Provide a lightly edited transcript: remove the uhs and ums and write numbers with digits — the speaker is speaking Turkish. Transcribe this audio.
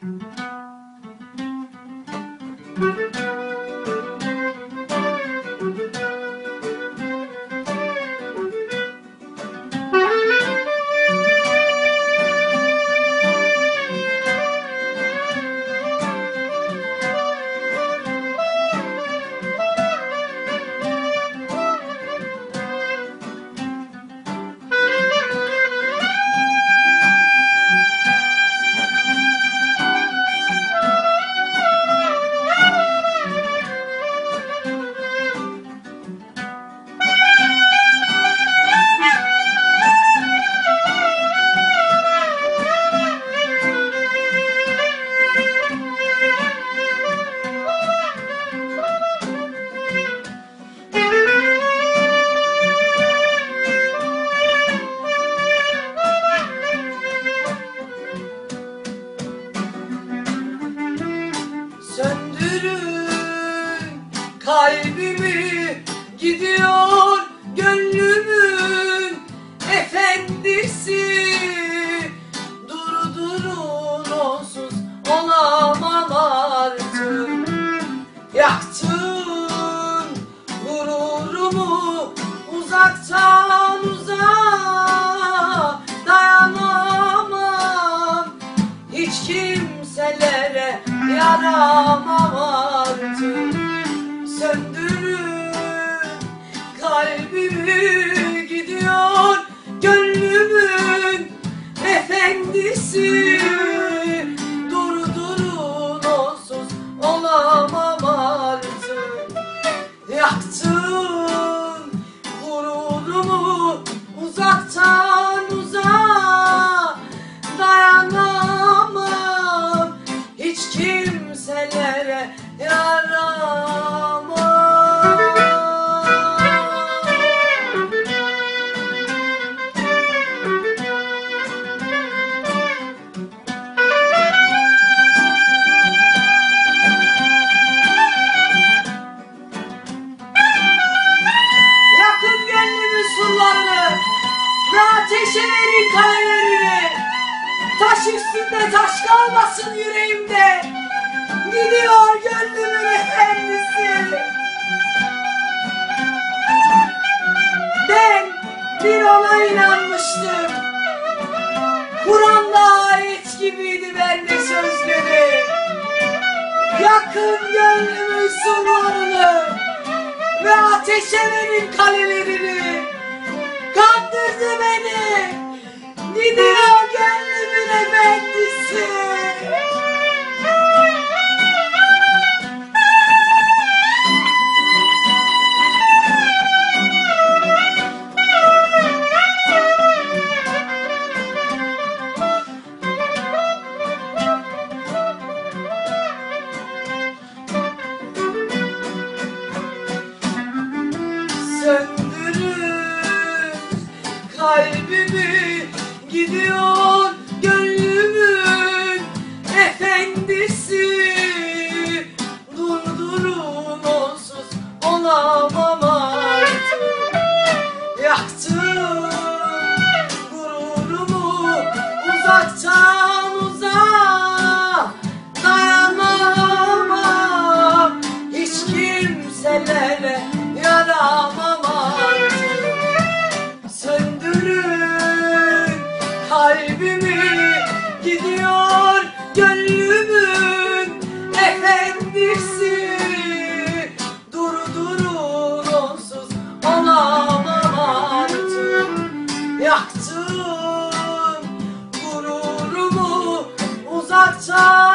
Söndürün kalbimi, gidiyor gönlümün efendisi. Durdurun, onsuz olamam artık. Yaktın gururumu uzaktan uzağa, dayanamam hiç kimselere, yaramam artık. Söndürün kalbimi, gidiyor gönlümün efendisi. Durdurun, onsuz olamam artık. Yaktın gururumu uzaktan uzağa, dayanamam hiç kimselere, yaramam. Yakın gönlümün surlarını ve ateşe verin kalelerini. Taş üstünde taş kalmasın yüreğimde. Gidiyor gönlümün efendisi. Ben bir ona inanmıştım. Kur'an'da ayet gibiydi bende sözleri. Yakın gönlümün surlarını ve ateşe verin kalelerini. Kandırdı beni. Gidiyor gönlümün efendisi. Söndürün kalbimi, gidiyor gönlümün efendisi. Durdurun, onsuz olamam artık. Yaktın gururumu uzaktan uzağa, dayanamam hiç kimselere, yaramam artık. Söndürün kalbimi, gidiyor gönlümün efendisi. Durdurun, onsuz olamam artık. Yaktın gururumu uzaktan